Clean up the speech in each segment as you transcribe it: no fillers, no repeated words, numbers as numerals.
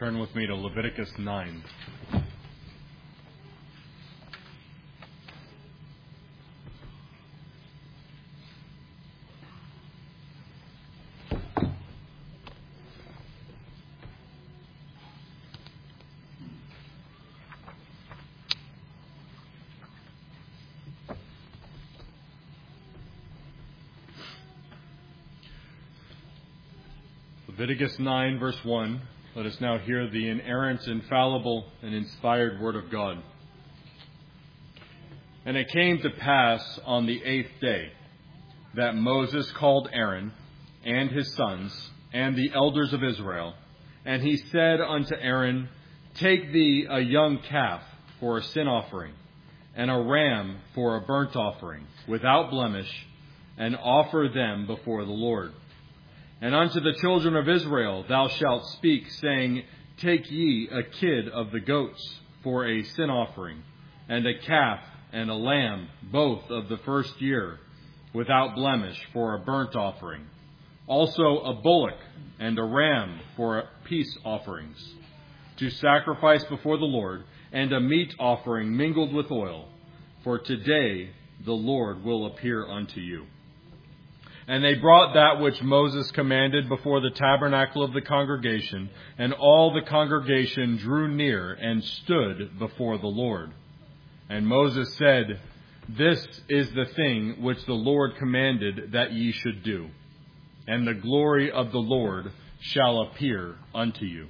Turn with me to Leviticus 9. Leviticus 9, verse 1. Let us now hear the inerrant, infallible, and inspired word of God. And it came to pass on the 8th day that Moses called Aaron and his sons and the elders of Israel, and he said unto Aaron, Take thee a young calf for a sin offering, and a ram for a burnt offering, without blemish, and offer them before the Lord. And unto the children of Israel thou shalt speak, saying, Take ye a kid of the goats for a sin offering, and a calf and a lamb, both of the first year, without blemish, for a burnt offering. Also a bullock and a ram for peace offerings, to sacrifice before the Lord, and a meat offering mingled with oil. For today the Lord will appear unto you. And they brought that which Moses commanded before the tabernacle of the congregation, and all the congregation drew near and stood before the Lord. And Moses said, This is the thing which the Lord commanded that ye should do, and the glory of the Lord shall appear unto you.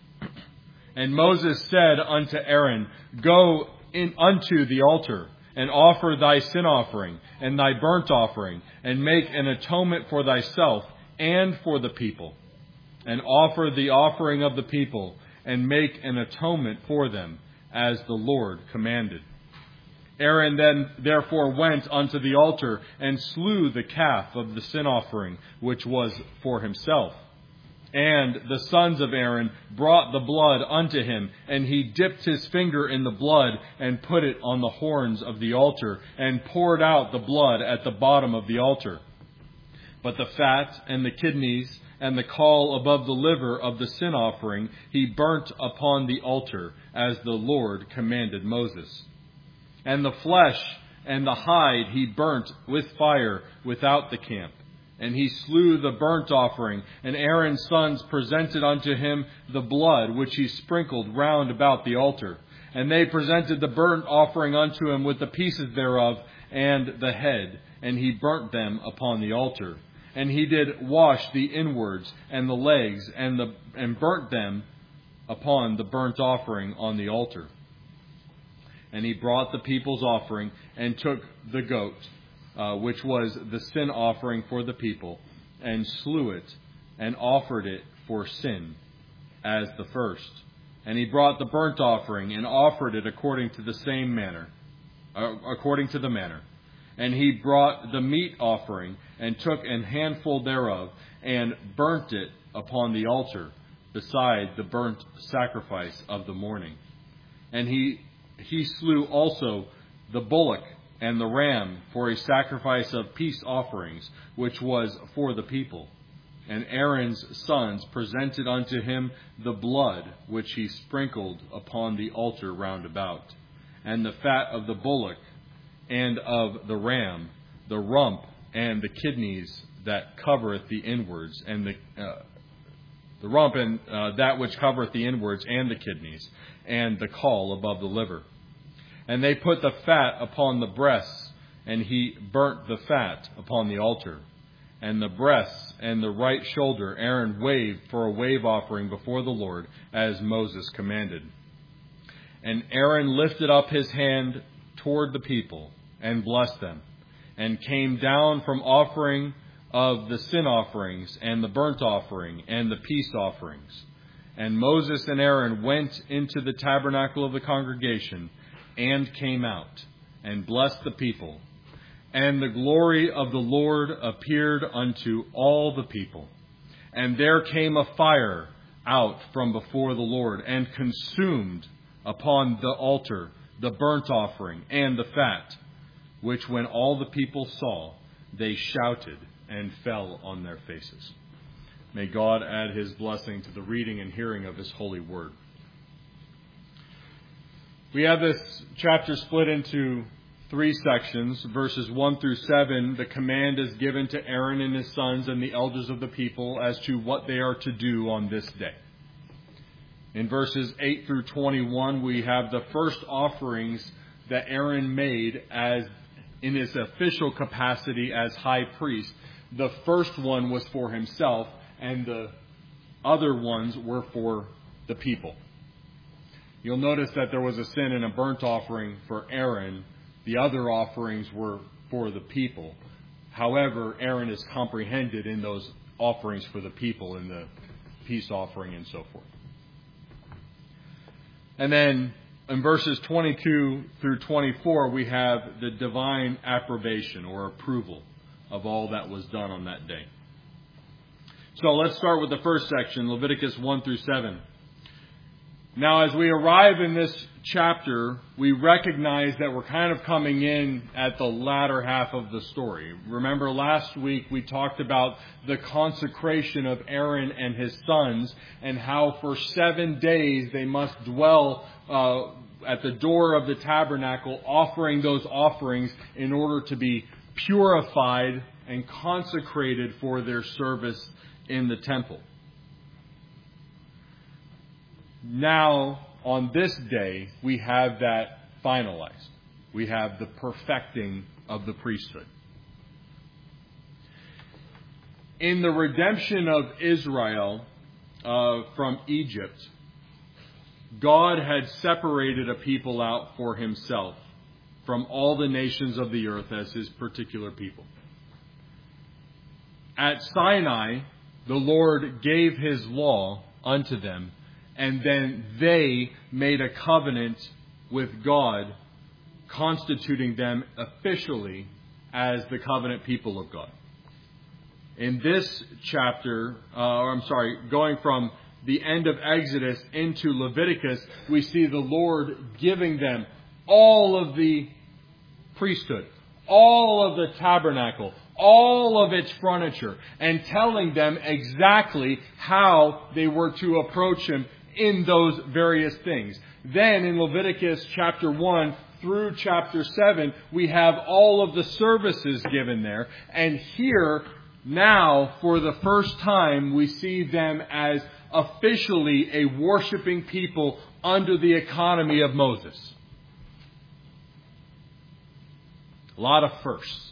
And Moses said unto Aaron, Go in unto the altar, and offer thy sin offering and thy burnt offering, and make an atonement for thyself and for the people, and offer the offering of the people, and make an atonement for them, as the Lord commanded. Aaron then therefore went unto the altar, and slew the calf of the sin offering, which was for himself. And the sons of Aaron brought the blood unto him, and he dipped his finger in the blood, and put it on the horns of the altar, and poured out the blood at the bottom of the altar. But the fat and the kidneys and the caul above the liver of the sin offering he burnt upon the altar, as the Lord commanded Moses. And the flesh and the hide he burnt with fire without the camp. And he slew the burnt offering, and Aaron's sons presented unto him the blood which he sprinkled round about the altar. And they presented the burnt offering unto him with the pieces thereof and the head, and he burnt them upon the altar. And he did wash the inwards and the legs, and burnt them upon the burnt offering on the altar. And he brought the people's offering, and took the goat, which was the sin offering for the people, and slew it, and offered it for sin, as the first. And he brought the burnt offering, and offered it according to the manner. And he brought the meat offering, and took an handful thereof, and burnt it upon the altar, beside the burnt sacrifice of the morning. And he slew also the bullock and the ram for a sacrifice of peace offerings, which was for the people. And Aaron's sons presented unto him the blood which he sprinkled upon the altar round about, and the fat of the bullock and of the ram, the rump and the kidneys that covereth the inwards, and the rump and that which covereth the inwards and the kidneys, and the caul above the liver. And they put the fat upon the breasts, and he burnt the fat upon the altar. And the breasts and the right shoulder Aaron waved for a wave offering before the Lord, as Moses commanded. And Aaron lifted up his hand toward the people, and blessed them, and came down from offering of the sin offerings, and the burnt offering, and the peace offerings. And Moses and Aaron went into the tabernacle of the congregation, and came out, and blessed the people. And the glory of the Lord appeared unto all the people. And there came a fire out from before the Lord, and consumed upon the altar the burnt offering and the fat, which when all the people saw, they shouted and fell on their faces. May God add His blessing to the reading and hearing of His holy word. We have this chapter split into 3 sections. Verses 1 through 7, the command is given to Aaron and his sons and the elders of the people as to what they are to do on this day. In verses 8 through 21, we have the first offerings that Aaron made as in his official capacity as high priest. The first one was for himself, and the other ones were for the people. You'll notice that there was a sin and a burnt offering for Aaron. The other offerings were for the people. However, Aaron is comprehended in those offerings for the people, in the peace offering and so forth. And then in verses 22 through 24, we have the divine approbation or approval of all that was done on that day. So let's start with the first section, Leviticus 1 through 7. Now, as we arrive in this chapter, we recognize that we're kind of coming in at the latter half of the story. Remember, last week we talked about the consecration of Aaron and his sons and how for 7 days they must dwell at the door of the tabernacle, offering those offerings in order to be purified and consecrated for their service in the temple. Now, on this day, we have that finalized. We have the perfecting of the priesthood. In the redemption of Israel from Egypt, God had separated a people out for Himself from all the nations of the earth as His particular people. At Sinai, the Lord gave His law unto them, and then they made a covenant with God, constituting them officially as the covenant people of God. In this chapter, going from the end of Exodus into Leviticus, we see the Lord giving them all of the priesthood, all of the tabernacle, all of its furniture, and telling them exactly how they were to approach Him in those various things. Then in Leviticus chapter 1 through chapter 7, we have all of the services given there. And here, now, for the first time, we see them as officially a worshiping people under the economy of Moses. A lot of firsts.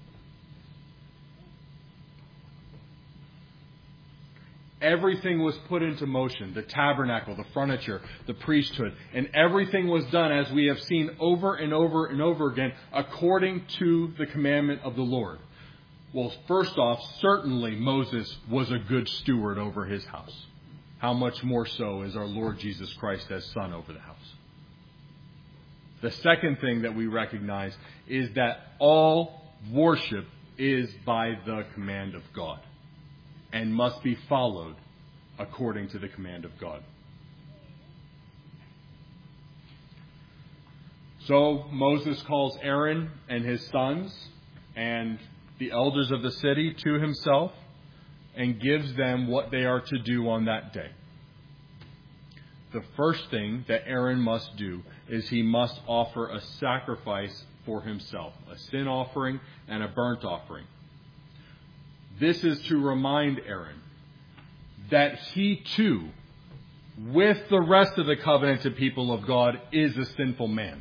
Everything was put into motion. The tabernacle, the furniture, the priesthood, and everything was done, as we have seen over and over and over again, according to the commandment of the Lord. Well, first off, certainly Moses was a good steward over his house. How much more so is our Lord Jesus Christ as Son over the house? The second thing that we recognize is that all worship is by the command of God, and must be followed according to the command of God. So Moses calls Aaron and his sons and the elders of the city to himself and gives them what they are to do on that day. The first thing that Aaron must do is he must offer a sacrifice for himself, a sin offering and a burnt offering. This is to remind Aaron that he too, with the rest of the covenanted people of God, is a sinful man.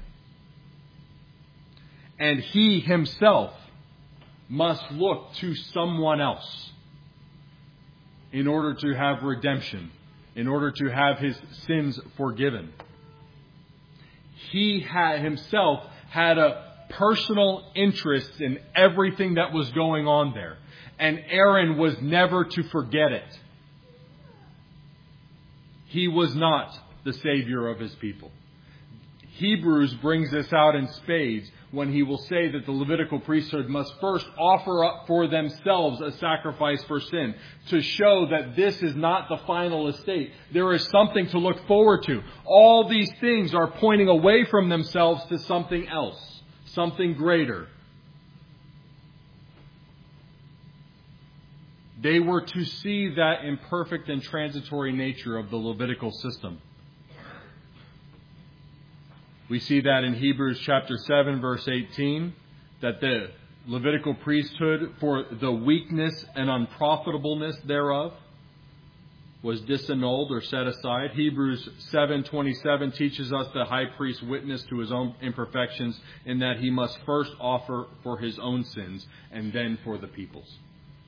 And he himself must look to someone else in order to have redemption, in order to have his sins forgiven. He himself had a personal interest in everything that was going on there. And Aaron was never to forget it. He was not the Savior of his people. Hebrews brings this out in spades when he will say that the Levitical priesthood must first offer up for themselves a sacrifice for sin, to show that this is not the final estate. There is something to look forward to. All these things are pointing away from themselves to something else, something greater. They were to see that imperfect and transitory nature of the Levitical system. We see that in Hebrews chapter 7, verse 18, that the Levitical priesthood, for the weakness and unprofitableness thereof, was disannulled or set aside. Hebrews 7:27 teaches us the high priest witnessed to his own imperfections in that he must first offer for his own sins and then for the people's.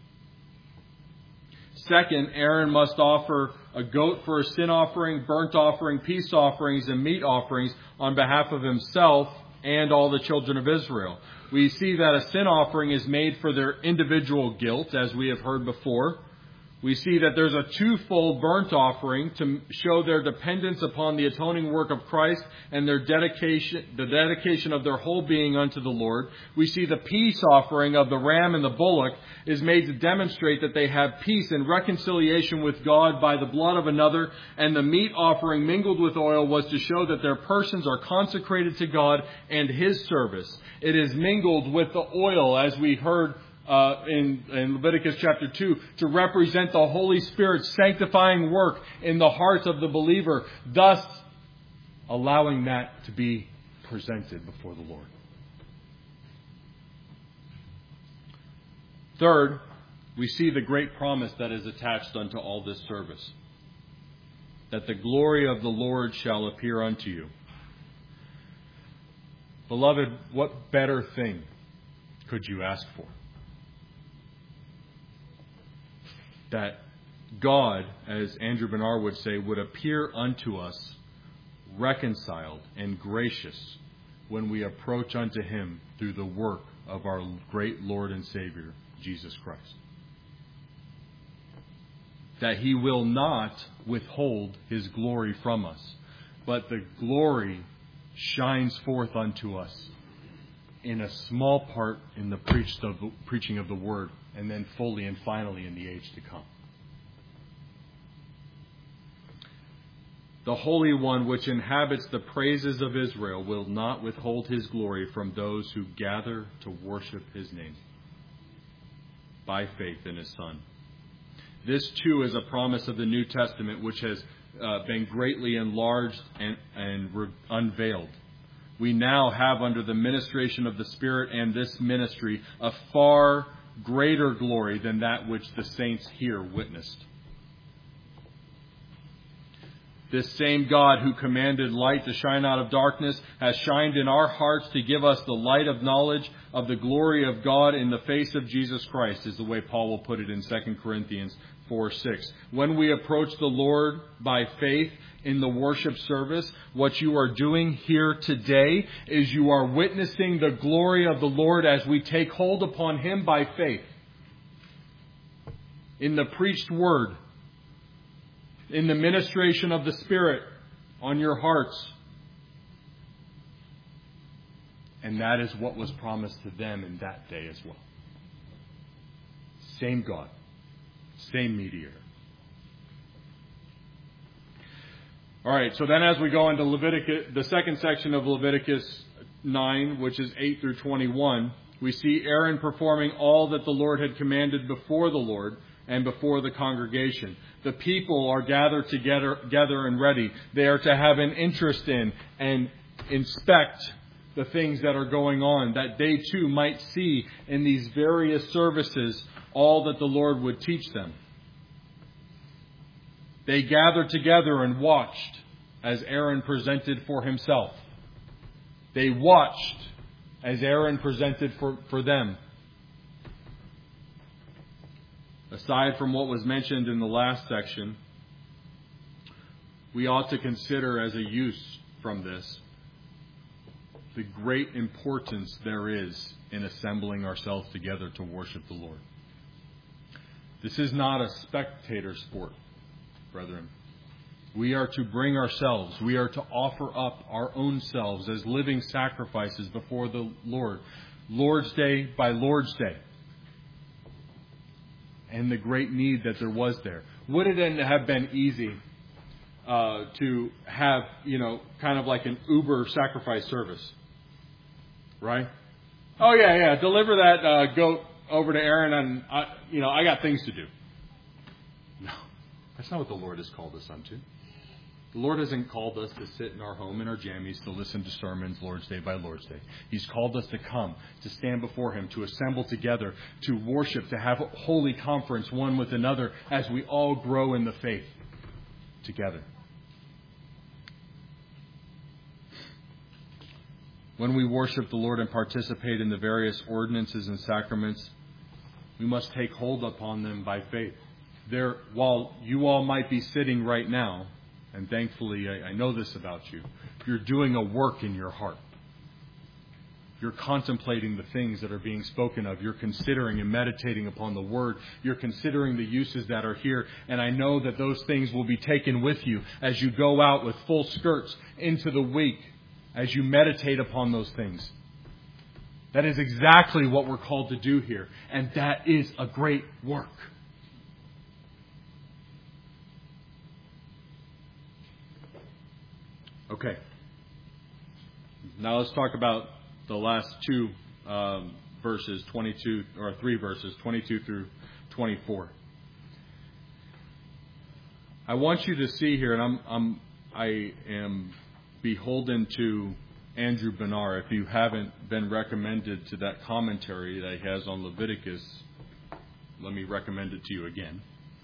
Second, Aaron must offer a goat for a sin offering, burnt offering, peace offerings, and meat offerings on behalf of himself and all the children of Israel. We see that a sin offering is made for their individual guilt, as we have heard before. We see that there's a twofold burnt offering to show their dependence upon the atoning work of Christ and their dedication, the dedication of their whole being unto the Lord. We see the peace offering of the ram and the bullock is made to demonstrate that they have peace and reconciliation with God by the blood of another. And the meat offering mingled with oil was to show that their persons are consecrated to God and His service. It is mingled with the oil, as we heard in Leviticus chapter 2, to represent the Holy Spirit's sanctifying work in the heart of the believer, thus allowing that to be presented before the Lord. Third, we see the great promise that is attached unto all this service, that the glory of the Lord shall appear unto you. Beloved, what better thing could you ask for? That God, as Andrew Bernard would say, would appear unto us reconciled and gracious when we approach unto Him through the work of our great Lord and Savior, Jesus Christ. That He will not withhold His glory from us, but the glory shines forth unto us in a small part in the preaching of the Word, and then fully and finally in the age to come. The Holy One, which inhabits the praises of Israel, will not withhold His glory from those who gather to worship His name by faith in His Son. This too is a promise of the New Testament, which has been greatly enlarged and unveiled. We now have, under the ministration of the Spirit and this ministry, a far greater glory than that which the saints here witnessed. This same God who commanded light to shine out of darkness has shined in our hearts to give us the light of knowledge of the glory of God in the face of Jesus Christ, is the way Paul will put it in 2 Corinthians 4:6. When we approach the Lord by faith in the worship service, what you are doing here today is you are witnessing the glory of the Lord as we take hold upon Him by faith in the preached word, in the ministration of the Spirit on your hearts. And that is what was promised to them in that day as well. Same God, same mediator. All right, so then as we go into Leviticus, the second section of Leviticus 9, which is 8 through 21, we see Aaron performing all that the Lord had commanded before the Lord and before the congregation. The people are gathered together and ready. They are to have an interest in and inspect the things that are going on, that they too might see in these various services all that the Lord would teach them. They gathered together and watched as Aaron presented for himself. They watched as Aaron presented for them. Aside from what was mentioned in the last section, we ought to consider as a use from this the great importance there is in assembling ourselves together to worship the Lord. This is not a spectator sport, brethren. We are to bring ourselves, we are to offer up our own selves as living sacrifices before the Lord, Lord's Day by Lord's Day. And the great need that there was there. Would it have been easy to have, kind of like an Uber sacrifice service? Right? Oh, yeah, deliver that goat over to Aaron, and I got things to do. No, that's not what the Lord has called us unto. The Lord hasn't called us to sit in our home in our jammies to listen to sermons Lord's Day by Lord's Day. He's called us to come, to stand before Him, to assemble together, to worship, to have a holy conference one with another as we all grow in the faith together. When we worship the Lord and participate in the various ordinances and sacraments, we must take hold upon them by faith. While you all might be sitting right now, and thankfully I know this about you, you're doing a work in your heart. You're contemplating the things that are being spoken of. You're considering and meditating upon the Word. You're considering the uses that are here. And I know that those things will be taken with you as you go out with full skirts into the week, as you meditate upon those things. That is exactly what we're called to do here. And that is a great work. Okay. Now let's talk about the last two verses, 22 or 3 verses, 22 through 24. I want you to see here, and I am beholden to Andrew Benar. If you haven't been recommended to that commentary that he has on Leviticus, let me recommend it to you again.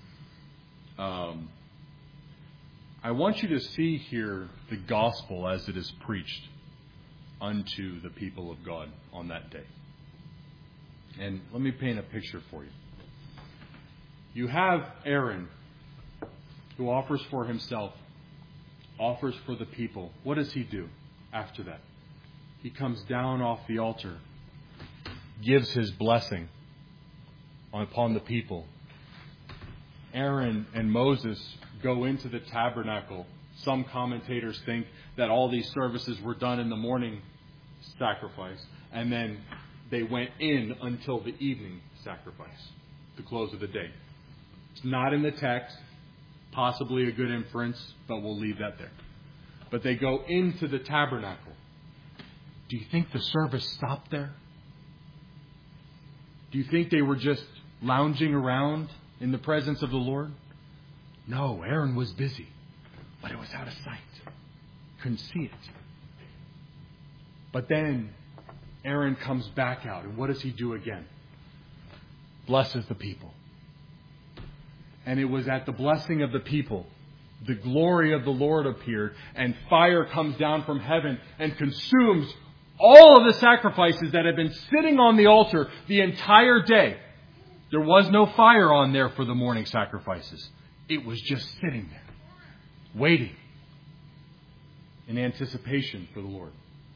I want you to see here the gospel as it is preached unto the people of God on that day. And let me paint a picture for you. You have Aaron, who offers for himself, offers for the people. What does he do after that? He comes down off the altar, gives his blessing upon the people. Aaron and Moses go into the tabernacle. Some commentators think that all these services were done in the morning sacrifice, and then they went in until the evening sacrifice, the close of the day. It's not in the text, possibly a good inference, but we'll leave that there. But they go into the tabernacle. Do you think the service stopped there? Do you think they were just lounging around in the presence of the Lord? No, Aaron was busy, but it was out of sight. Couldn't see it. But then Aaron comes back out, and what does he do again? Blesses the people. And it was at the blessing of the people, the glory of the Lord appeared, and fire comes down from heaven and consumes all of the sacrifices that had been sitting on the altar the entire day. There was no fire on there for the morning sacrifices. It was just sitting there, waiting in anticipation for the Lord.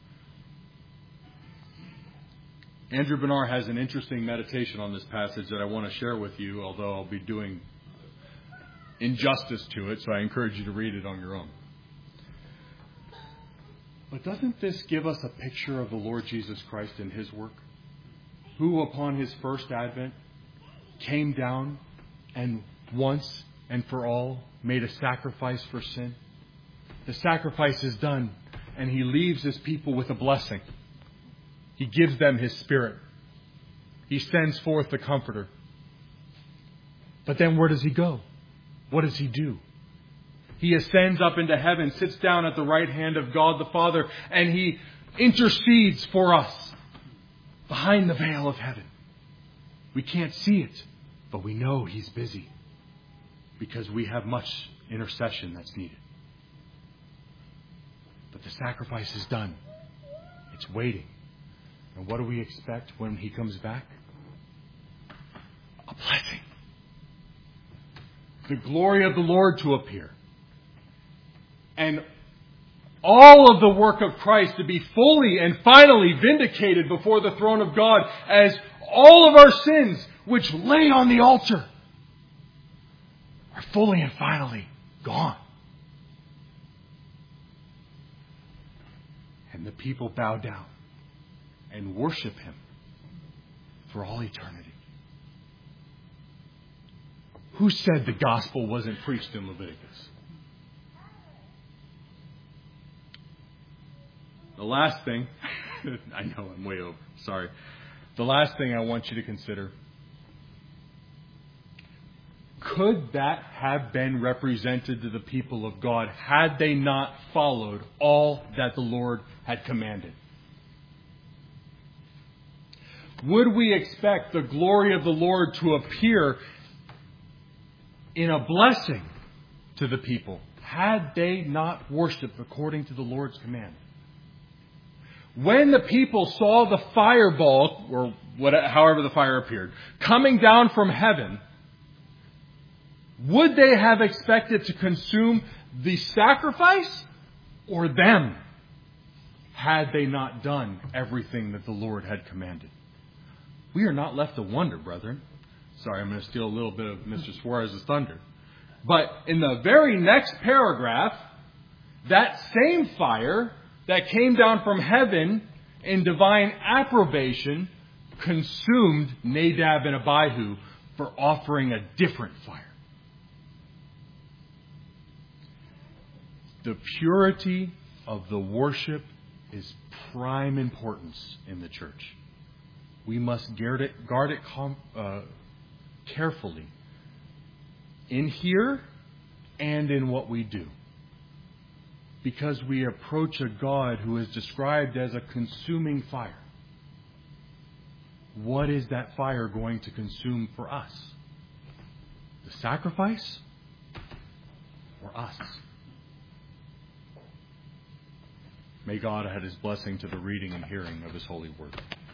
Andrew Benar has an interesting meditation on this passage that I want to share with you, although I'll be doing injustice to it, so I encourage you to read it on your own. But doesn't this give us a picture of the Lord Jesus Christ and His work? Who upon His first advent came down and once and for all made a sacrifice for sin. The sacrifice is done, and He leaves His people with a blessing. He gives them His Spirit. He sends forth the Comforter. But then where does He go? What does He do? He ascends up into heaven, sits down at the right hand of God the Father, and He intercedes for us behind the veil of heaven. We can't see it, but we know He's busy because we have much intercession that's needed. But the sacrifice is done. It's waiting. And what do we expect when He comes back? A blessing. The glory of the Lord to appear. And all of the work of Christ to be fully and finally vindicated before the throne of God, as all of our sins which lay on the altar are fully and finally gone. And the people bow down and worship Him for all eternity. Who said the gospel wasn't preached in Leviticus? The last thing, I know I'm way over, sorry. The last thing I want you to consider, could that have been represented to the people of God had they not followed all that the Lord had commanded? Would we expect the glory of the Lord to appear in a blessing to the people had they not worshipped according to the Lord's command? When the people saw the fireball, or however the fire appeared, coming down from heaven, would they have expected to consume the sacrifice or them had they not done everything that the Lord had commanded? We are not left to wonder, brethren. Sorry, I'm going to steal a little bit of Mr. Suarez's thunder. But in the very next paragraph, that same fire that came down from heaven in divine approbation consumed Nadab and Abihu for offering a different fire. The purity of the worship is prime importance in the church. We must guard it carefully in here and in what we do. Because we approach a God who is described as a consuming fire. What is that fire going to consume for us? The sacrifice or us? May God add His blessing to the reading and hearing of His holy word.